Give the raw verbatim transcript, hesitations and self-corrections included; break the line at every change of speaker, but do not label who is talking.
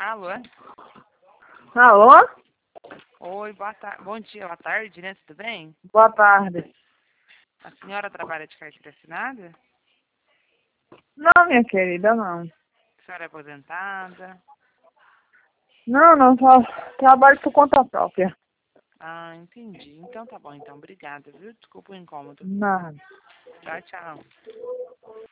Alô?
Alô?
Oi, boa tarde. Bom dia, boa tarde, né? Tudo bem?
Boa tarde.
A senhora trabalha de carteira assinada?
Não, minha querida, não.
A senhora é aposentada?
Não, não, só trabalho por conta própria.
Ah, entendi. Então tá bom, então. Obrigada, viu? Desculpa o incômodo.
Nada.
Tchau, tchau.